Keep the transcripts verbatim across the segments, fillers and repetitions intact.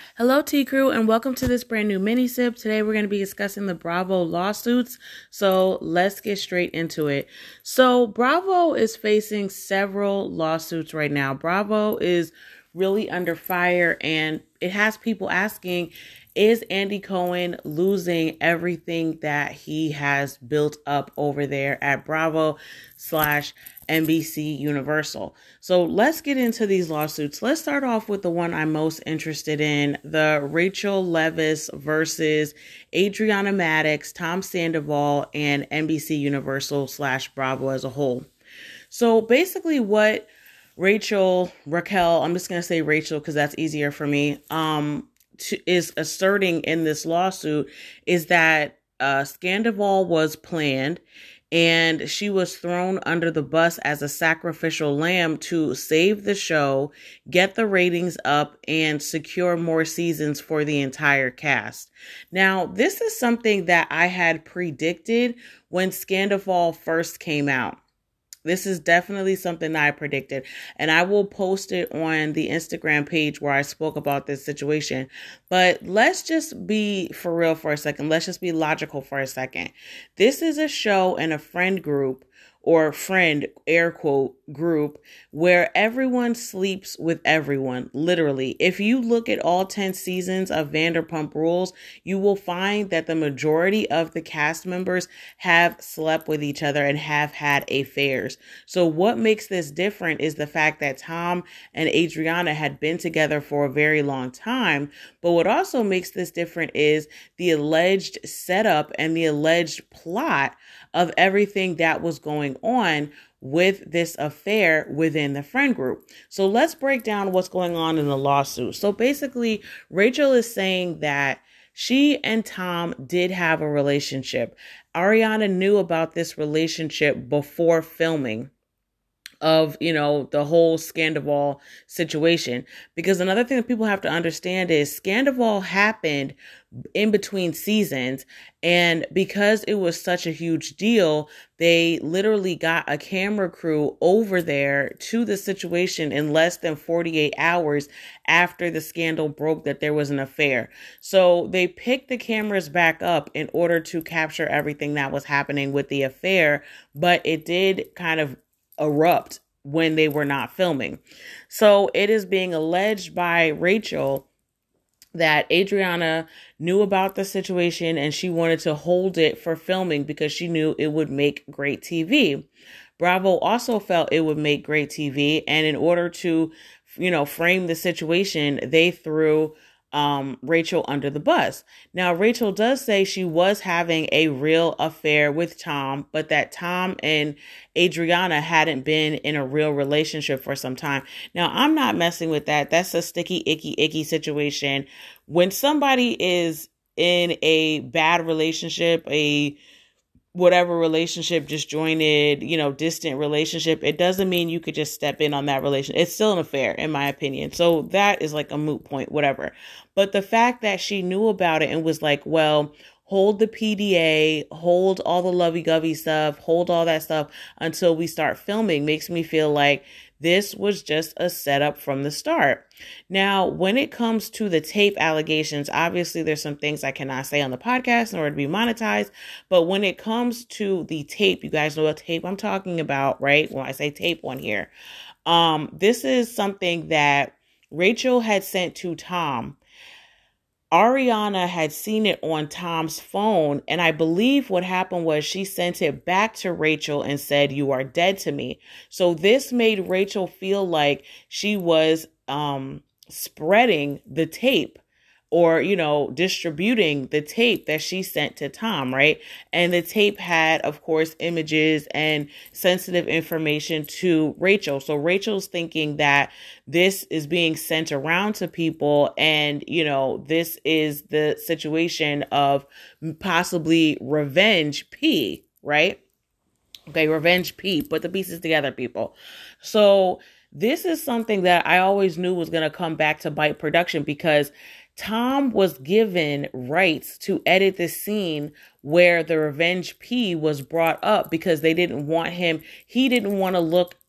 Hello, T Crew, and welcome to this brand new mini sip. Today, we're going to be discussing the Bravo lawsuits. So let's get straight into it. So Bravo is facing several lawsuits right now. Bravo is really under fire, and it has people asking, is Andy Cohen losing everything that he has built up over there at Bravo slash N B C Universal? So let's get into these lawsuits. Let's start off with the one I'm most interested in, the Rachel Leviss versus Adriana Maddox, Tom Sandoval, and N B C Universal slash Bravo as a whole. So basically what Rachel, Raquel, I'm just going to say Rachel because that's easier for me, um, to, is asserting in this lawsuit is that uh, Scandoval was planned and she was thrown under the bus as a sacrificial lamb to save the show, get the ratings up, and secure more seasons for the entire cast. Now, this is something that I had predicted when Scandoval first came out. This is definitely something that I predicted, and I will post it on the Instagram page where I spoke about this situation. But let's just be for real for a second. Let's just be logical for a second. This is a show and a friend group, or friend, air quote, group, where everyone sleeps with everyone, literally. If you look at all ten seasons of Vanderpump Rules, you will find that the majority of the cast members have slept with each other and have had affairs. So what makes this different is the fact that Tom and Adriana had been together for a very long time. But what also makes this different is the alleged setup and the alleged plot of everything that was going on with this affair within the friend group. So let's break down what's going on in the lawsuit. So basically, Rachel is saying that she and Tom did have a relationship. Ariana knew about this relationship before filming of, you know, the whole Scandoval situation. Because another thing that people have to understand is Scandoval happened in between seasons. And because it was such a huge deal, they literally got a camera crew over there to the situation in less than forty-eight hours after the scandal broke that there was an affair. So they picked the cameras back up in order to capture everything that was happening with the affair. But it did kind of erupt when they were not filming. So it is being alleged by Rachel that Adriana knew about the situation and she wanted to hold it for filming because she knew it would make great T V. Bravo also felt it would make great T V, and in order to, you know, frame the situation, they threw um, Rachel under the bus. Now, Rachel does say she was having a real affair with Tom, but that Tom and Adriana hadn't been in a real relationship for some time. Now, I'm not messing with that. That's a sticky, icky, icky situation. When somebody is in a bad relationship, a whatever relationship, disjointed, you know, distant relationship, it doesn't mean you could just step in on that relation. It's still an affair, in my opinion. So that is like a moot point, whatever. But the fact that she knew about it and was like, well, hold the P D A, hold all the lovey-govey stuff, hold all that stuff until we start filming makes me feel like this was just a setup from the start. Now, when it comes to the tape allegations, obviously there's some things I cannot say on the podcast in order to be monetized. But when it comes to the tape, you guys know what tape I'm talking about, right? When I say tape on here, um, this is something that Rachel had sent to Tom. Ariana had seen it on Tom's phone, and I believe what happened was she sent it back to Rachel and said, "You are dead to me." So this made Rachel feel like she was um, spreading the tape, or, you know, distributing the tape that she sent to Tom, right? And the tape had, of course, images and sensitive information to Rachel. So Rachel's thinking that this is being sent around to people, and, you know, this is the situation of possibly revenge P, right? Okay, revenge P. Put the pieces together, people. So this is something that I always knew was going to come back to bite production, because Tom was given rights to edit the scene where the Revenge P was brought up because they didn't want him. He didn't want to look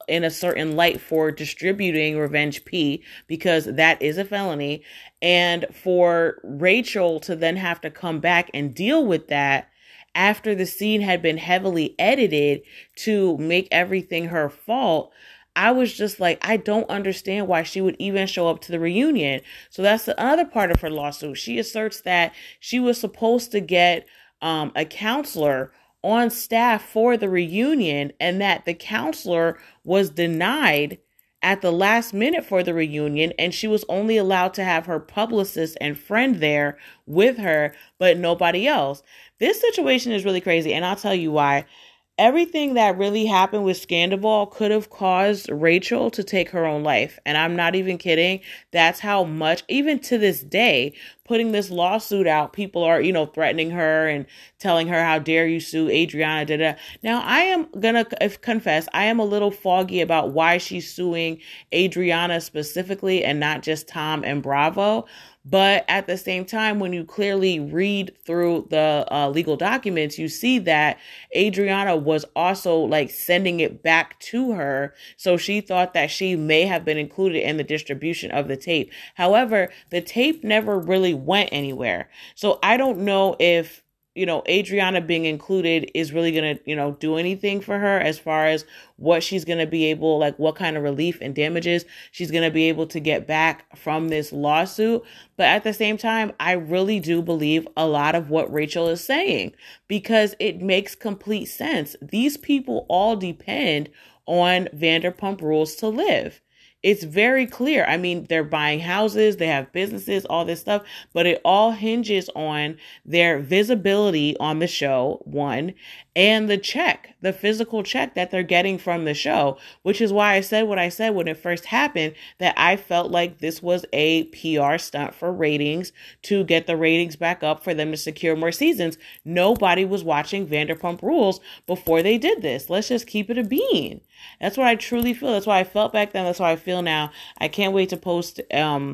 in a certain light for distributing Revenge P, because that is a felony. And for Rachel to then have to come back and deal with that after the scene had been heavily edited to make everything her fault, I was just like, I don't understand why she would even show up to the reunion. So that's the other part of her lawsuit. She asserts that she was supposed to get um, a counselor on staff for the reunion, and that the counselor was denied at the last minute for the reunion, and she was only allowed to have her publicist and friend there with her, but nobody else. This situation is really crazy, and I'll tell you why. Everything that really happened with Scandoval could have caused Rachel to take her own life. And I'm not even kidding. That's how much, even to this day, putting this lawsuit out, people are, you know, threatening her and telling her, how dare you sue Adriana, da, da. Now, I am going to confess, I am a little foggy about why she's suing Adriana specifically and not just Tom and Bravo. But at the same time, when you clearly read through the uh, legal documents, you see that Adriana was also like sending it back to her. So she thought that she may have been included in the distribution of the tape. However, the tape never really went anywhere. So I don't know if, you know, Adriana being included is really going to, you know, do anything for her as far as what she's going to be able, like what kind of relief and damages she's going to be able to get back from this lawsuit. But at the same time, I really do believe a lot of what Rachel is saying, because it makes complete sense. These people all depend on Vanderpump Rules to live. It's very clear. I mean, they're buying houses, they have businesses, all this stuff, but it all hinges on their visibility on the show, one, and the check, the physical check that they're getting from the show, which is why I said what I said when it first happened, that I felt like this was a P R stunt for ratings, to get the ratings back up for them to secure more seasons. Nobody was watching Vanderpump Rules before they did this. Let's just keep it a bean. That's what I truly feel. That's why I felt back then. That's how I feel now. I can't wait to post um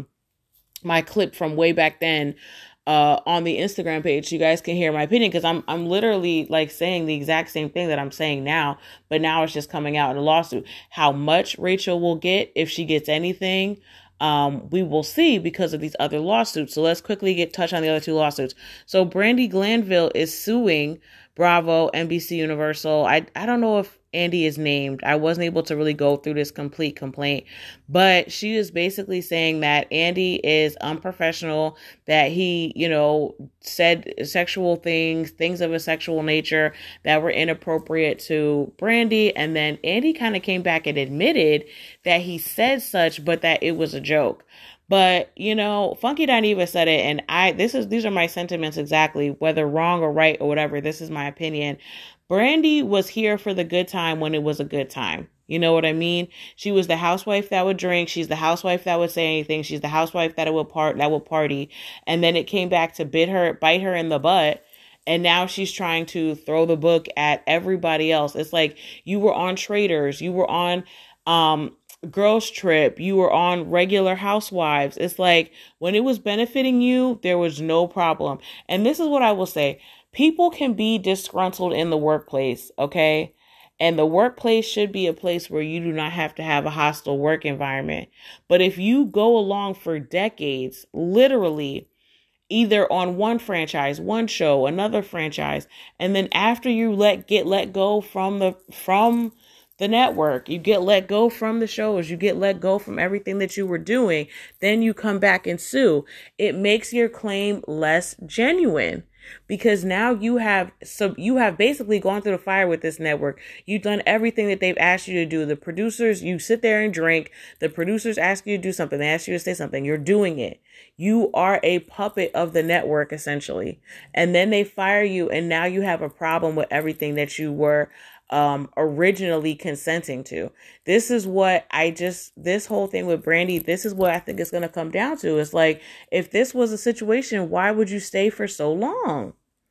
my clip from way back then uh on the Instagram page so you guys can hear my opinion, because I'm I'm literally like saying the exact same thing that I'm saying now, but now it's just coming out in a lawsuit. How much Rachel will get, if she gets anything, um we will see, because of these other lawsuits. So let's quickly get touch on the other two lawsuits. So Brandi Glanville is suing Bravo, N B C Universal. I I don't know if Andy is named. I wasn't able to really go through this complete complaint, but she is basically saying that Andy is unprofessional, that he, you know, said sexual things, things of a sexual nature that were inappropriate to Brandi. And then Andy kind of came back and admitted that he said such, but that it was a joke. But, you know, Funky Dineva said it, and I, this is, these are my sentiments exactly, whether wrong or right or whatever, this is my opinion. Brandi was here for the good time when it was a good time. You know what I mean? She was the housewife that would drink. She's the housewife that would say anything. She's the housewife that would part, that would party. And then it came back to bit her, bite her in the butt. And now she's trying to throw the book at everybody else. It's like, you were on Traders, you were on, um, Girls Trip, you were on Regular Housewives. It's like, when it was benefiting you, there was no problem. And this is what I will say. People can be disgruntled in the workplace, okay? And the workplace should be a place where you do not have to have a hostile work environment. But if you go along for decades, literally, either on one franchise, one show, another franchise, and then after you let get let go from the from the network, you get let go from the shows, you get let go from everything that you were doing, then you come back and sue. It makes your claim less genuine, because now you have so you have basically gone through the fire with this network. You've done everything that they've asked you to do. The producers, you sit there and drink. The producers ask you to do something. They ask you to say something. You're doing it. You are a puppet of the network, essentially. And then they fire you, and now you have a problem with everything that you were um, originally consenting to. This is what I just, this whole thing with Brandi, this is what I think it's going to come down to. It's like, if this was a situation, why would you stay for so long?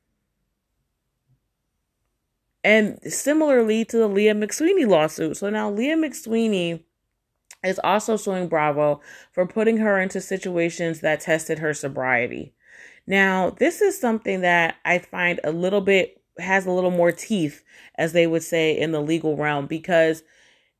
And similarly to the Leah McSweeney lawsuit. So now Leah McSweeney is also suing Bravo for putting her into situations that tested her sobriety. Now, this is something that I find a little bit, has a little more teeth, as they would say in the legal realm, because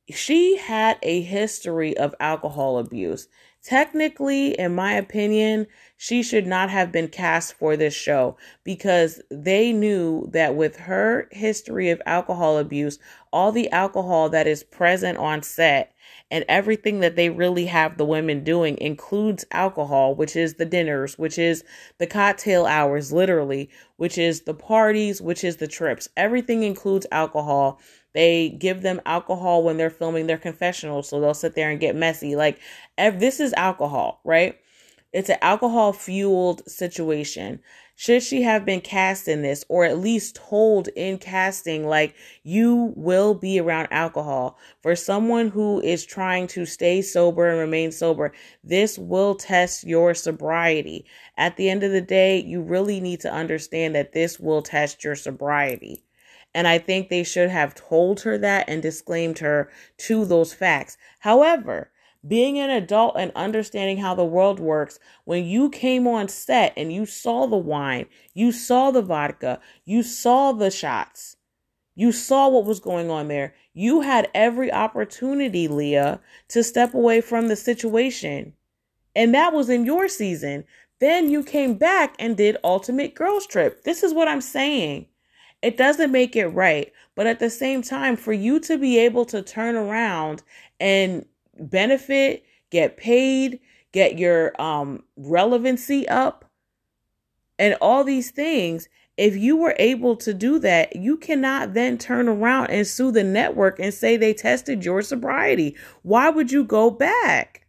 she had a history of alcohol abuse. Technically, in my opinion, she should not have been cast for this show because they knew that with her history of alcohol abuse, all the alcohol that is present on set and everything that they really have the women doing includes alcohol, which is the dinners, which is the cocktail hours, literally, which is the parties, which is the trips. Everything includes alcohol. They give them alcohol when they're filming their confessionals, so they'll sit there and get messy. Like, if this is alcohol, right? It's an alcohol-fueled situation. Should she have been cast in this, or at least told in casting, like, you will be around alcohol? For someone who is trying to stay sober and remain sober, this will test your sobriety. At the end of the day, you really need to understand that this will test your sobriety. And I think they should have told her that and disclaimed her to those facts. However, being an adult and understanding how the world works, when you came on set and you saw the wine, you saw the vodka, you saw the shots, you saw what was going on there, you had every opportunity, Leah, to step away from the situation. And that was in your season. Then you came back and did Ultimate Girls Trip. This is what I'm saying. It doesn't make it right. But at the same time, for you to be able to turn around and benefit, get paid, get your um, relevancy up, and all these things, if you were able to do that, you cannot then turn around and sue the network and say they tested your sobriety. Why would you go back?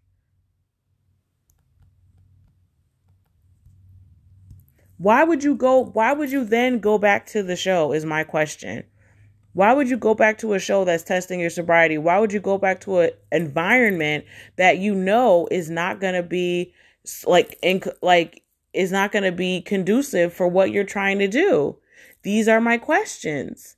Why would you go? Why would you then go back to the show is my question. Why would you go back to a show that's testing your sobriety? Why would you go back to an environment that you know is not going to be like, inc- like, is not going to be conducive for what you're trying to do? These are my questions.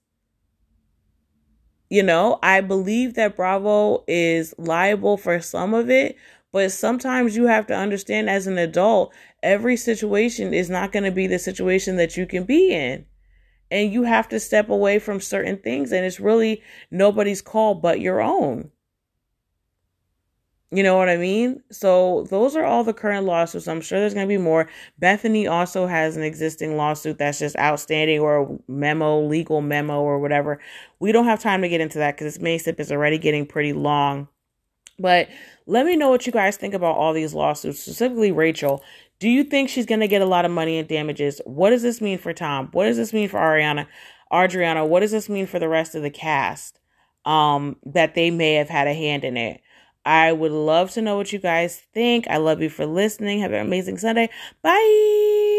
You know, I believe that Bravo is liable for some of it, but sometimes you have to understand as an adult, every situation is not going to be the situation that you can be in. And you have to step away from certain things. And it's really nobody's call but your own. You know what I mean? So those are all the current lawsuits. I'm sure there's going to be more. Bethany also has an existing lawsuit that's just outstanding, or a memo, legal memo or whatever. We don't have time to get into that because this Maysip is already getting pretty long. But let me know what you guys think about all these lawsuits, specifically Rachel. Do you think she's going to get a lot of money in damages? What does this mean for Tom? What does this mean for Ariana, Adriana? What does this mean for the rest of the cast um, that they may have had a hand in it? I would love to know what you guys think. I love you for listening. Have an amazing Sunday. Bye.